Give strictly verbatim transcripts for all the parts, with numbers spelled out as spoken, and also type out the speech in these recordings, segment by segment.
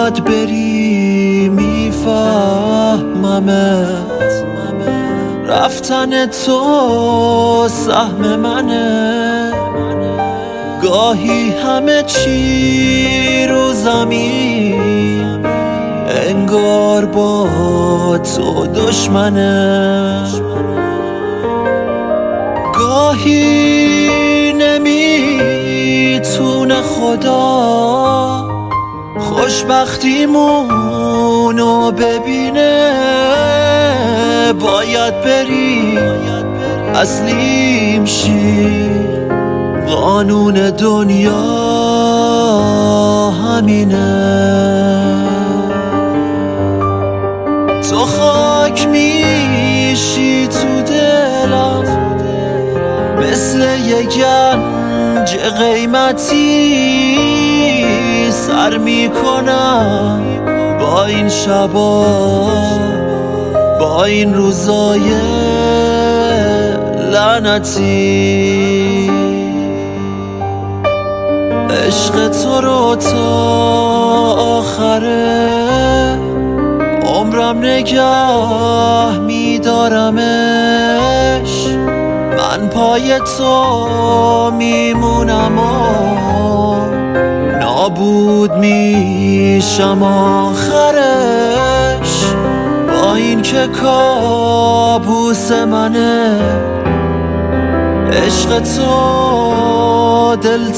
باید بری میفهممت، رفتن تو سهم منه. گاهی همه چی رو زمین انگار با تو دشمنه. گاهی نمیتونه خدا خوشبختیمونو ببینه. باید بری تسلیم شی، قانون دنیا همینه. تو خاک میشی تو دلم مثل یه گنج قیمتی. سر میکنم با این شبا، با این روزای لعنتی. عشق تو رو تا آخره عمرم نگه میدارمش. من پای تو میمونم و نابود میشم آخرش. با این که کابوس منه عشق تو،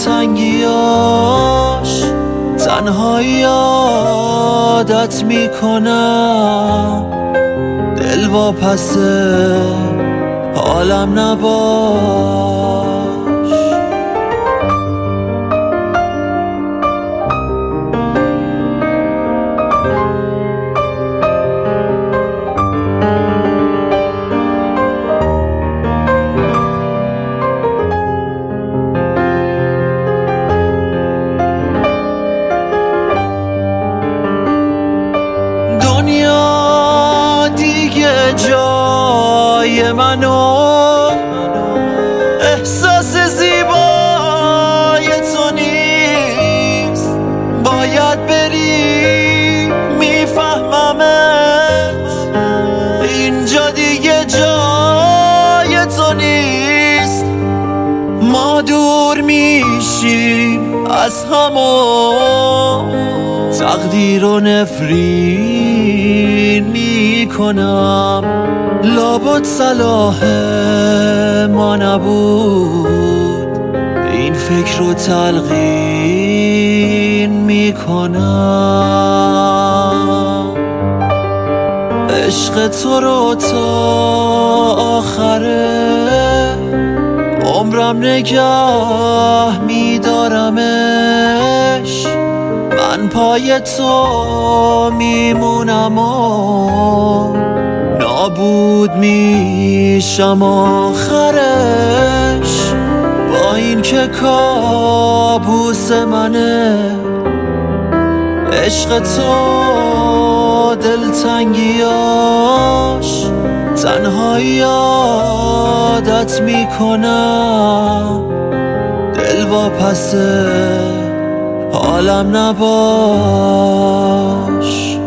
دلتنگیاش تنهایی عادت میکنم. دل واپس حالم نباش. دنیا دیگه جای منو، احساس زیبای تو نیست. باید بری میفهممت، اینجا دیگه جای تو نیست. ما دور میشیم از همون، تقدیر و نفرین میکنم. لابد صلاح ما نبود، این فکر رو تلقین میکنم. عشق تو رو تا آخره عمرم نگه میدارمش. من پای تو میمونم و نابود میشم آخرش. با این که کابوس منه عشق تو، دلتنگیاش تنهایی عادت میکنم. دل واپس حالم نباش.